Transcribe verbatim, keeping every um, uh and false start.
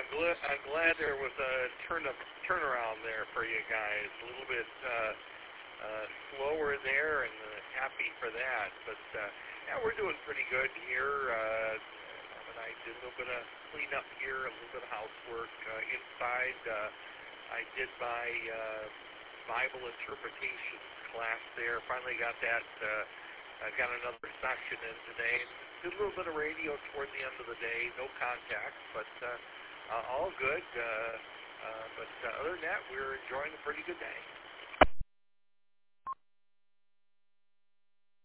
gl- I'm glad there was a turn up, turnaround there for you guys. A little bit uh, uh, slower there, and uh, happy for that. But uh, yeah, we're doing pretty good here. Uh, Mom and I did a little bit of cleanup here, a little bit of housework uh, inside. Uh, I did my uh, Bible interpretation class there. Finally got that. Uh, I got another session in today. Did a little bit of radio toward the end of the day. No contact, but uh, uh, all good. Uh, uh, but uh, other than that, we're enjoying a pretty good day.